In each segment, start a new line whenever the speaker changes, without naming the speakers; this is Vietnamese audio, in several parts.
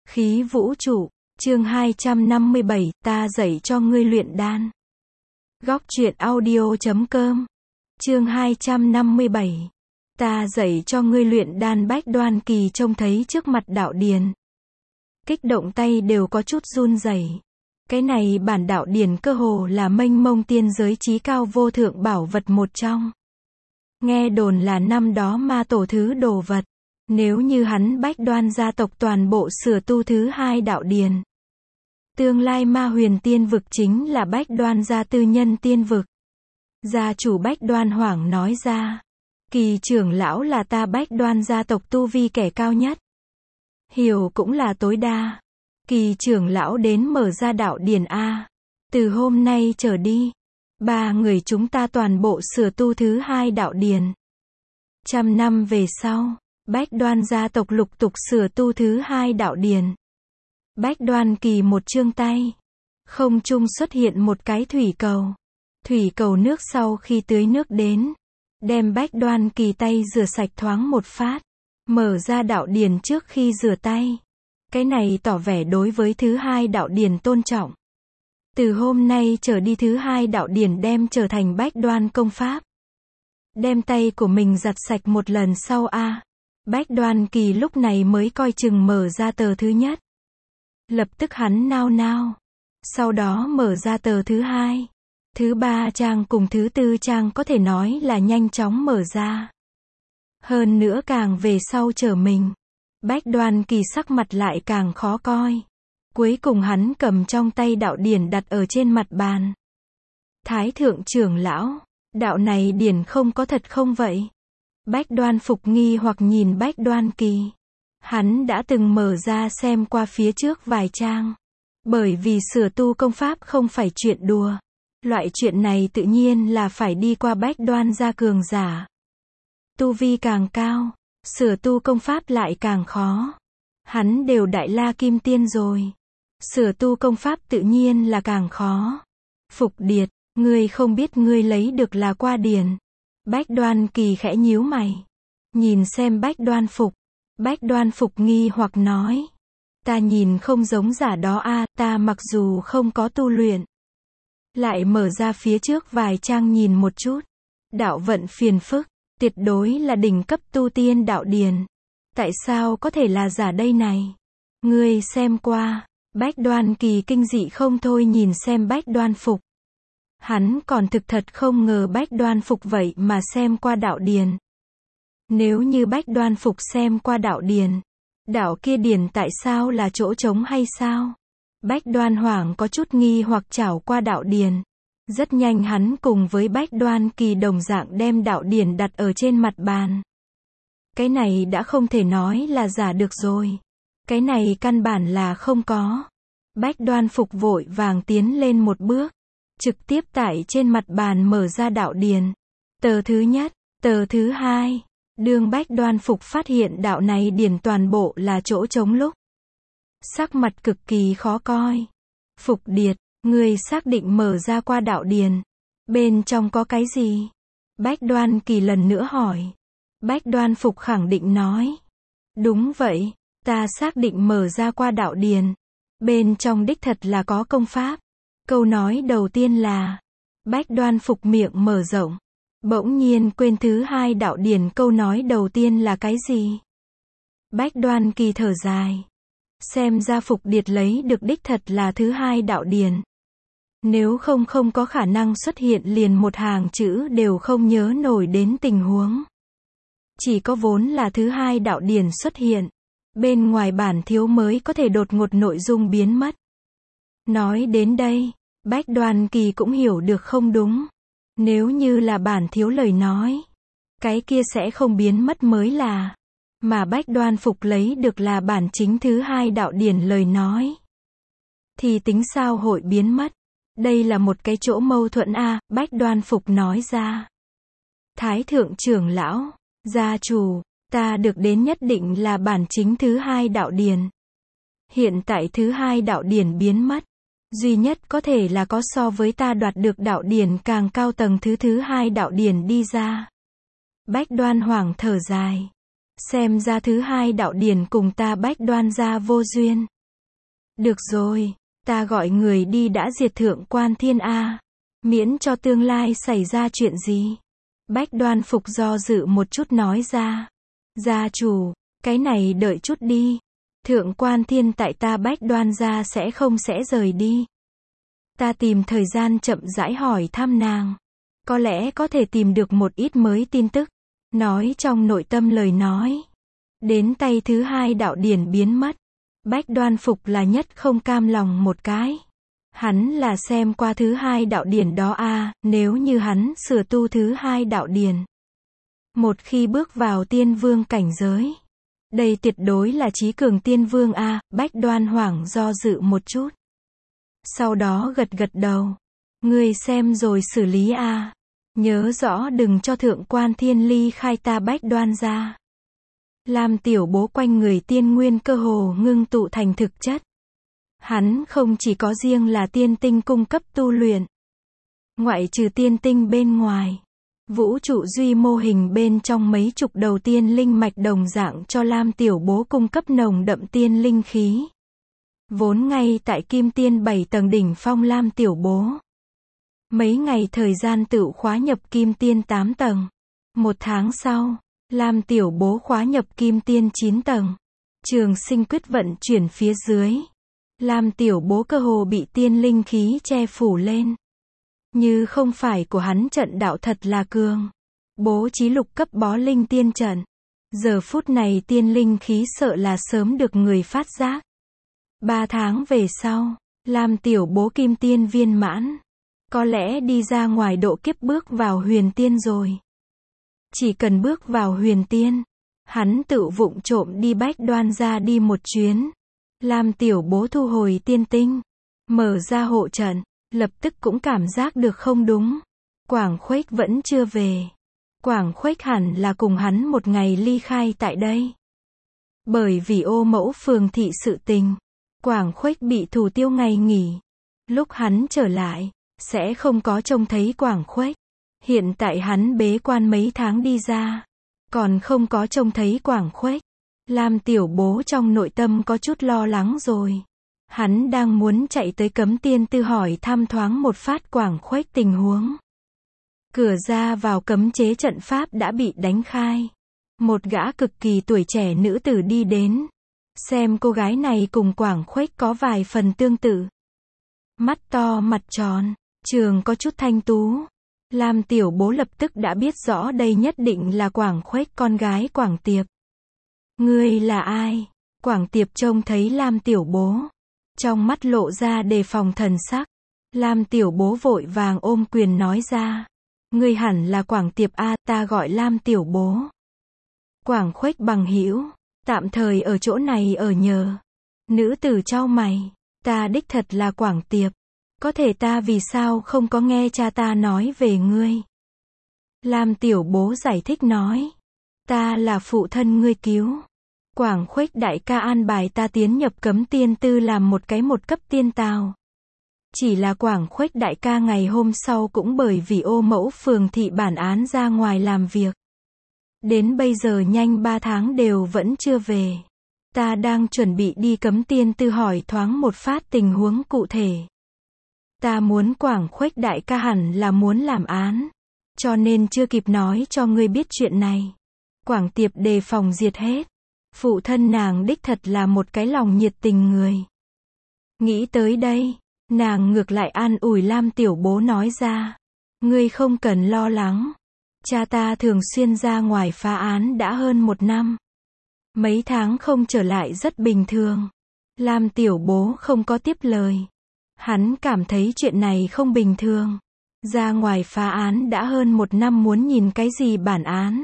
Khí vũ trụ, chương 257, ta dạy cho ngươi luyện đan. Góc truyện audio.com. Chương 257. Ta dạy cho ngươi luyện đan. Bách Đoan Kỳ trông thấy trước mặt đạo điền, kích động tay đều có chút run rẩy. Cái này bản đạo điển cơ hồ là mênh mông tiên giới chí cao vô thượng bảo vật một trong. Nghe đồn là năm đó ma tổ thứ đồ vật. Nếu như hắn Bách Đoan gia tộc toàn bộ sửa tu thứ hai đạo điển, tương lai ma huyền tiên vực chính là Bách Đoan gia tư nhân tiên vực. Gia chủ Bách Đoan Hoảng nói ra, Kỳ trưởng lão là ta Bách Đoan gia tộc tu vi kẻ cao nhất, hiểu cũng là tối đa. Kỳ trưởng lão đến mở ra đạo điển a. Từ hôm nay trở đi, ba người chúng ta toàn bộ sửa tu thứ hai đạo điển. 100 năm về sau, Bách Đoan gia tộc lục tục sửa tu thứ hai đạo điển. Bách Đoan Kỳ một chương tay, không trung xuất hiện một cái thủy cầu. Thủy cầu nước sau khi tưới nước đến, đem Bách Đoan Kỳ tay rửa sạch thoáng một phát. Mở ra đạo điển trước khi rửa tay. Cái này tỏ vẻ đối với thứ hai đạo điển tôn trọng. Từ hôm nay trở đi thứ hai đạo điển đem trở thành Bách Đoan công pháp. Đem tay của mình giặt sạch một lần sau a. Bách Đoan Kỳ lúc này mới coi chừng mở ra tờ thứ nhất. Lập tức hắn nao nao. Sau đó mở ra tờ thứ hai, thứ ba trang cùng thứ tư trang có thể nói là nhanh chóng mở ra. Hơn nữa càng về sau trở mình, Bách Đoan Kỳ sắc mặt lại càng khó coi. Cuối cùng hắn cầm trong tay đạo điển đặt ở trên mặt bàn. Thái thượng trưởng lão, đạo này điển không có thật không vậy? Bách Đoan Phục nghi hoặc nhìn Bách Đoan Kỳ. Hắn đã từng mở ra xem qua phía trước vài trang. Bởi vì sửa tu công pháp không phải chuyện đùa. Loại chuyện này tự nhiên là phải đi qua Bách Đoan gia cường giả. Tu vi càng cao, sửa tu công pháp lại càng khó. Hắn đều đại la kim tiên rồi. Sửa tu công pháp tự nhiên là càng khó. Phục Điệt, ngươi không biết ngươi lấy được là qua điển. Bách Đoan Kỳ khẽ nhíu mày. Nhìn xem Bách Đoan Phục. Bách Đoan Phục nghi hoặc nói. Ta nhìn không giống giả đó a, ta mặc dù không có tu luyện. Lại mở ra phía trước vài trang nhìn một chút. Đạo vận phiền phức, tuyệt đối là đỉnh cấp tu tiên đạo điển. Tại sao có thể là giả đây này? Ngươi xem qua. Bách Đoan Kỳ kinh dị không thôi nhìn xem Bách Đoan Phục. Hắn còn thực thật không ngờ Bách Đoan Phục vậy mà xem qua đạo điển. Nếu như Bách Đoan Phục xem qua đạo điển, đạo kia điển tại sao là chỗ trống hay sao? Bách Đoan Hoảng có chút nghi hoặc trảo qua đạo điển. Rất nhanh hắn cùng với Bách Đoan Kỳ đồng dạng đem đạo điển đặt ở trên mặt bàn. Cái này đã không thể nói là giả được rồi. Cái này căn bản là không có. Bách Đoan Phục vội vàng tiến lên một bước. Trực tiếp tại trên mặt bàn mở ra đạo điển. Tờ thứ nhất, tờ thứ hai. Đương Bách Đoan Phục phát hiện đạo này điển toàn bộ là chỗ trống lúc. Sắc mặt cực kỳ khó coi. Phục Điệt, ngươi xác định mở ra qua đạo điển. Bên trong có cái gì? Bách Đoan Kỳ lần nữa hỏi. Bách Đoan Phục khẳng định nói. Đúng vậy, ta xác định mở ra qua đạo điển. Bên trong đích thật là có công pháp. Câu nói đầu tiên là. Bách Đoan Phục miệng mở rộng. Bỗng nhiên quên thứ hai đạo điển câu nói đầu tiên là cái gì? Bách Đoan Kỳ thở dài. Xem ra Phục Điệt lấy được đích thật là thứ hai đạo điển. Nếu không có khả năng xuất hiện liền một hàng chữ đều không nhớ nổi đến tình huống. Chỉ có vốn là thứ hai đạo điển xuất hiện. Bên ngoài bản thiếu mới có thể đột ngột nội dung biến mất. Nói đến đây, Bách Đoan Kỳ cũng hiểu được không đúng. Nếu như là bản thiếu lời nói, cái kia sẽ không biến mất mới là. Mà Bách Đoan Phục lấy được là bản chính thứ hai đạo điển lời nói. Thì tính sao hội biến mất? Đây là một cái chỗ mâu thuẫn a. Bách Đoan Phục nói ra. Thái thượng trưởng lão, gia chủ, ta được đến nhất định là bản chính thứ hai đạo điển. Hiện tại thứ hai đạo điển biến mất. Duy nhất có thể là có so với ta đoạt được đạo điển càng cao tầng thứ hai đạo điển đi ra. Bách Đoan Hoảng thở dài. Xem ra thứ hai đạo điển cùng ta Bách Đoan gia vô duyên. Được rồi, ta gọi người đi đã diệt Thượng Quan Thiên a, miễn cho tương lai xảy ra chuyện gì. Bách Đoan Phục do dự một chút nói ra. Gia chủ, cái này đợi chút đi. Thượng Quan Thiên tại ta Bách Đoan gia sẽ không rời đi. Ta tìm thời gian chậm rãi hỏi thăm nàng. Có lẽ có thể tìm được một ít mới tin tức. Nói trong nội tâm lời nói. Đến tay thứ hai đạo điển biến mất. Bách Đoan Phục là nhất không cam lòng một cái. Hắn là xem qua thứ hai đạo điển đó a, nếu như hắn sửa tu thứ hai đạo điển. Một khi bước vào tiên vương cảnh giới. Đây tuyệt đối là chí cường tiên vương a, Bách Đoan hoảng do dự một chút. Sau đó gật gật đầu. Ngươi xem rồi xử lý a. Nhớ rõ đừng cho Thượng Quan Thiên ly khai ta Bách Đoan ra. Lam Tiểu Bố quanh người tiên nguyên cơ hồ ngưng tụ thành thực chất. Hắn không chỉ có riêng là tiên tinh cung cấp tu luyện. Ngoại trừ tiên tinh bên ngoài. Vũ trụ duy mô hình bên trong mấy chục đầu tiên linh mạch đồng dạng cho Lam Tiểu Bố cung cấp nồng đậm tiên linh khí. Vốn ngay tại Kim Tiên 7 tầng đỉnh phong Lam Tiểu Bố. Mấy ngày thời gian tự khóa nhập Kim Tiên 8 tầng. Một tháng sau, Lam Tiểu Bố khóa nhập Kim Tiên 9 tầng. Trường sinh quyết vận chuyển phía dưới. Lam Tiểu Bố cơ hồ bị tiên linh khí che phủ lên. Như không phải của hắn trận đạo thật là cường. Bố trí lục cấp bó linh tiên trận. Giờ phút này tiên linh khí sợ là sớm được người phát giác. 3 tháng về sau, Lam Tiểu Bố kim tiên viên mãn. Có lẽ đi ra ngoài độ kiếp bước vào huyền tiên rồi. Chỉ cần bước vào huyền tiên, hắn tự vụng trộm đi Bách Đoan ra đi một chuyến. Lam Tiểu Bố thu hồi tiên tinh, mở ra hộ trận, lập tức cũng cảm giác được không đúng. Quảng Khuếch vẫn chưa về. Quảng Khuếch hẳn là cùng hắn một ngày ly khai tại đây. Bởi vì Ô Mẫu phường thị sự tình, Quảng Khuếch bị thủ tiêu ngày nghỉ. Lúc hắn trở lại, sẽ không có trông thấy Quảng Khuếch. Hiện tại hắn bế quan mấy tháng đi ra, còn không có trông thấy Quảng Khuếch. Lam Tiểu Bố trong nội tâm có chút lo lắng rồi. Hắn đang muốn chạy tới Cấm Tiên Tư hỏi thăm thoáng một phát Quảng Khuếch tình huống. Cửa ra vào cấm chế trận pháp đã bị đánh khai. Một gã cực kỳ tuổi trẻ nữ tử đi đến. Xem cô gái này cùng Quảng Khuếch có vài phần tương tự. Mắt to mặt tròn, trường có chút thanh tú. Lam Tiểu Bố lập tức đã biết rõ đây nhất định là Quảng Khuếch con gái Quảng Tiệp. Ngươi là ai? Quảng Tiệp trông thấy Lam Tiểu Bố. Trong mắt lộ ra đề phòng thần sắc. Lam Tiểu Bố vội vàng ôm quyền nói ra. Ngươi hẳn là Quảng Tiệp a, ta gọi Lam Tiểu Bố. Quảng Khuếch bằng hữu, tạm thời ở chỗ này ở nhờ. Nữ tử chau mày. Ta đích thật là Quảng Tiệp. Có thể ta vì sao không có nghe cha ta nói về ngươi? Lam Tiểu Bố giải thích nói. Ta là phụ thân ngươi cứu. Quảng Khuếch đại ca an bài ta tiến nhập Cấm Tiên Tư làm một cấp tiên tào. Chỉ là Quảng Khuếch đại ca ngày hôm sau cũng bởi vì Ô Mẫu phường thị bản án ra ngoài làm việc. Đến bây giờ nhanh 3 tháng đều vẫn chưa về. Ta đang chuẩn bị đi Cấm Tiên Tư hỏi thoáng một phát tình huống cụ thể. Ta muốn Quảng Khuếch đại ca hẳn là muốn làm án. Cho nên chưa kịp nói cho ngươi biết chuyện này. Quảng Tiệp đề phòng diệt hết. Phụ thân nàng đích thật là một cái lòng nhiệt tình người. Nghĩ tới đây, nàng ngược lại an ủi Lam Tiểu Bố nói ra. Ngươi không cần lo lắng. Cha ta thường xuyên ra ngoài phá án đã hơn 1 năm. Mấy tháng không trở lại rất bình thường. Lam Tiểu Bố không có tiếp lời. Hắn cảm thấy chuyện này không bình thường. Ra ngoài phá án đã hơn 1 năm muốn nhìn cái gì bản án.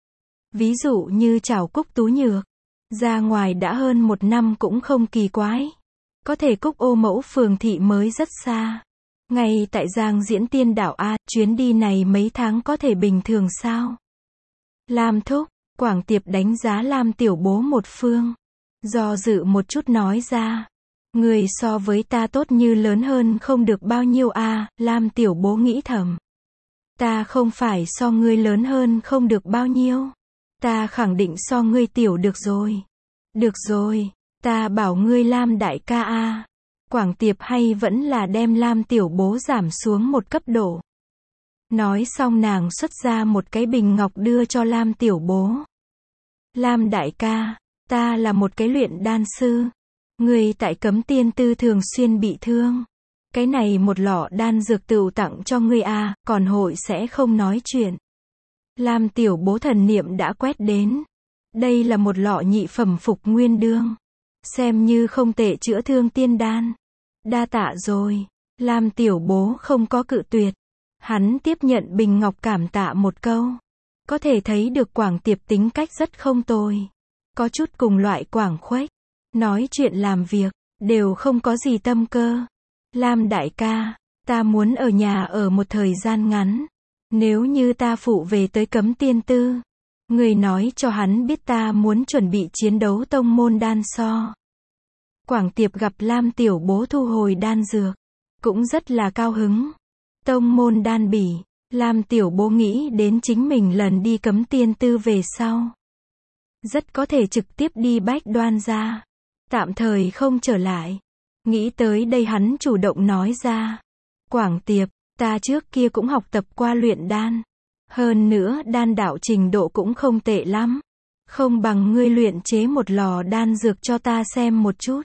Ví dụ như Trảo Cúc Tú Nhược. Ra ngoài đã hơn 1 năm cũng không kỳ quái. Có thể Cúc Ô Mẫu phường thị mới rất xa. Ngay tại Giang Diễn Tiên đảo A, chuyến đi này mấy tháng có thể bình thường sao? Lam thúc, Quảng Tiệp đánh giá Lam Tiểu Bố một phương. Do dự một chút nói ra. Người so với ta tốt như lớn hơn không được bao nhiêu a, Lam Tiểu Bố nghĩ thầm. Ta không phải so ngươi lớn hơn không được bao nhiêu. Ta khẳng định so ngươi tiểu được rồi. Được rồi, ta bảo ngươi Lam đại ca a. Quảng Tiệp hay vẫn là đem Lam Tiểu Bố giảm xuống một cấp độ. Nói xong nàng xuất ra một cái bình ngọc đưa cho Lam Tiểu Bố. Lam đại ca, ta là một cái luyện đan sư. Người tại Cấm Tiên Tư thường xuyên bị thương. Cái này một lọ đan dược tựu tặng cho ngươi à, còn hội sẽ không nói chuyện. Lam Tiểu Bố thần niệm đã quét đến. Đây là một lọ nhị phẩm phục nguyên đương. Xem như không tệ chữa thương tiên đan. Đa tạ rồi. Lam Tiểu Bố không có cự tuyệt. Hắn tiếp nhận bình ngọc cảm tạ một câu. Có thể thấy được Quảng Tiệp tính cách rất không tồi. Có chút cùng loại Quảng Khuếch. Nói chuyện làm việc, đều không có gì tâm cơ. Lam đại ca, ta muốn ở nhà ở một thời gian ngắn. Nếu như ta phụ về tới Cấm Tiên Tư, người nói cho hắn biết ta muốn chuẩn bị chiến đấu tông môn đan so. Quảng Tiệp gặp Lam Tiểu Bố thu hồi đan dược, cũng rất là cao hứng. Tông môn đan bỉ, Lam Tiểu Bố nghĩ đến chính mình lần đi Cấm Tiên Tư về sau. Rất có thể trực tiếp đi Bách Đoan gia. Tạm thời không trở lại. Nghĩ tới đây hắn chủ động nói ra. Quảng Tiệp, ta trước kia cũng học tập qua luyện đan. Hơn nữa đan đạo trình độ cũng không tệ lắm. Không bằng ngươi luyện chế một lò đan dược cho ta xem một chút.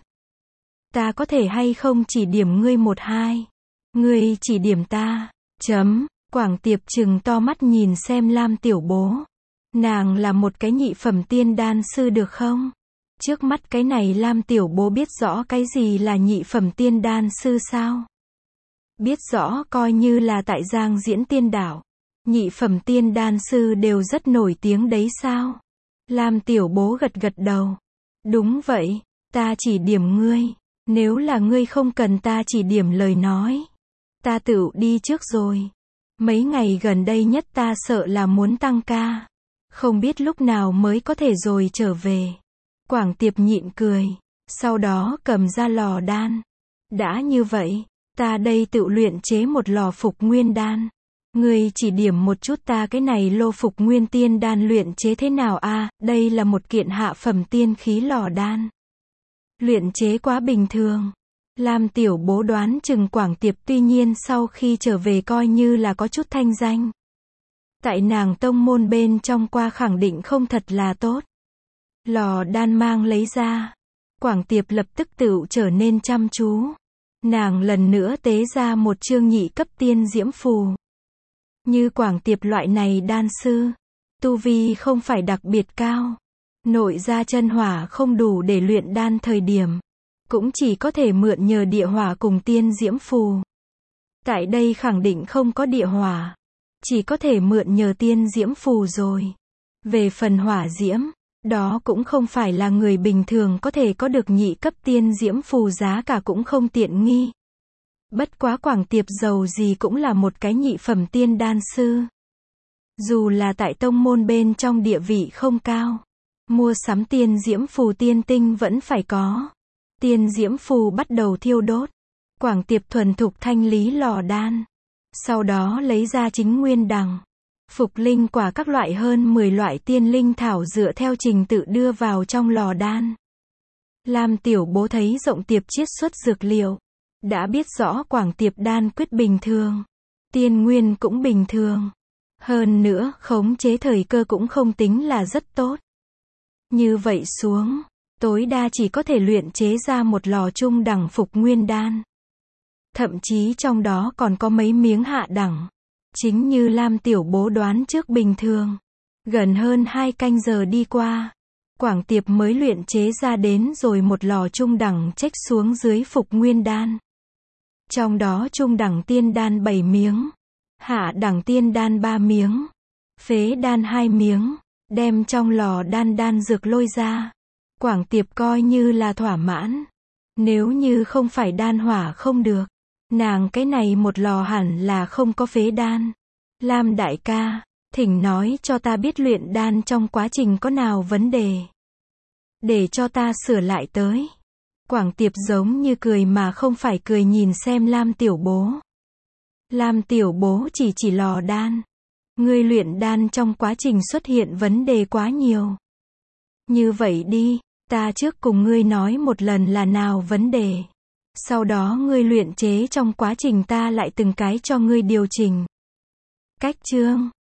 Ta có thể hay không chỉ điểm ngươi một hai. Ngươi chỉ điểm ta. Quảng Tiệp trừng to mắt nhìn xem Lam Tiểu Bố. Nàng là một cái nhị phẩm tiên đan sư được không? Trước mắt cái này Lam Tiểu Bố biết rõ cái gì là nhị phẩm tiên đan sư sao? Biết rõ coi như là tại Giang Diễn Tiên Đảo. Nhị phẩm tiên đan sư đều rất nổi tiếng đấy sao? Lam Tiểu Bố gật gật đầu. Đúng vậy, ta chỉ điểm ngươi. Nếu là ngươi không cần ta chỉ điểm lời nói. Ta tự đi trước rồi. Mấy ngày gần đây nhất ta sợ là muốn tăng ca. Không biết lúc nào mới có thể rồi trở về. Quảng Tiệp nhịn cười. Sau đó cầm ra lò đan. Đã như vậy, ta đây tự luyện chế một lò phục nguyên đan. Ngươi chỉ điểm một chút ta cái này lô phục nguyên tiên đan luyện chế thế nào a? Đây là một kiện hạ phẩm tiên khí lò đan. Luyện chế quá bình thường. Lam Tiểu Bố đoán chừng Quảng Tiệp tuy nhiên sau khi trở về coi như là có chút thanh danh. Tại nàng tông môn bên trong qua khẳng định không thật là tốt. Lò đan mang lấy ra. Quảng Tiệp lập tức tự trở nên chăm chú. Nàng lần nữa tế ra một chương nhị cấp tiên diễm phù. Như Quảng Tiệp loại này đan sư, tu vi không phải đặc biệt cao. Nội gia chân hỏa không đủ để luyện đan thời điểm. Cũng chỉ có thể mượn nhờ địa hỏa cùng tiên diễm phù. Tại đây khẳng định không có địa hỏa. Chỉ có thể mượn nhờ tiên diễm phù rồi. Về phần hỏa diễm, đó cũng không phải là người bình thường có thể có được nhị cấp tiên diễm phù, giá cả cũng không tiện nghi. Bất quá Quảng Tiệp giàu gì cũng là một cái nhị phẩm tiên đan sư. Dù là tại tông môn bên trong địa vị không cao. Mua sắm tiên diễm phù tiên tinh vẫn phải có. Tiên diễm phù bắt đầu thiêu đốt. Quảng Tiệp thuần thục thanh lý lò đan. Sau đó lấy ra chính nguyên đằng, phục linh quả các loại hơn 10 loại tiên linh thảo dựa theo trình tự đưa vào trong lò đan. Lam Tiểu Bố thấy Rộng Tiệp chiết xuất dược liệu. Đã biết rõ Quảng Tiệp đan quyết bình thường. Tiên nguyên cũng bình thường. Hơn nữa, khống chế thời cơ cũng không tính là rất tốt. Như vậy xuống, tối đa chỉ có thể luyện chế ra một lò trung đẳng phục nguyên đan. Thậm chí trong đó còn có mấy miếng hạ đẳng. Chính như Lam Tiểu Bố đoán trước bình thường. Gần hơn 2 canh giờ đi qua, Quảng Tiệp mới luyện chế ra đến rồi một lò trung đẳng trách xuống dưới phục nguyên đan. Trong đó trung đẳng tiên đan 7 miếng, hạ đẳng tiên đan 3 miếng, phế đan 2 miếng, đem trong lò đan dược lôi ra. Quảng Tiệp coi như là thỏa mãn. Nếu như không phải đan hỏa không được, nàng cái này một lò hẳn là không có phế đan. Lam đại ca, thỉnh nói cho ta biết luyện đan trong quá trình có nào vấn đề. Để cho ta sửa lại tới. Quảng Tiệp giống như cười mà không phải cười nhìn xem Lam Tiểu Bố. Lam Tiểu Bố chỉ lò đan. Ngươi luyện đan trong quá trình xuất hiện vấn đề quá nhiều. Như vậy đi, ta trước cùng ngươi nói một lần là nào vấn đề. Sau đó ngươi luyện chế trong quá trình ta lại từng cái cho ngươi điều chỉnh. Cách chương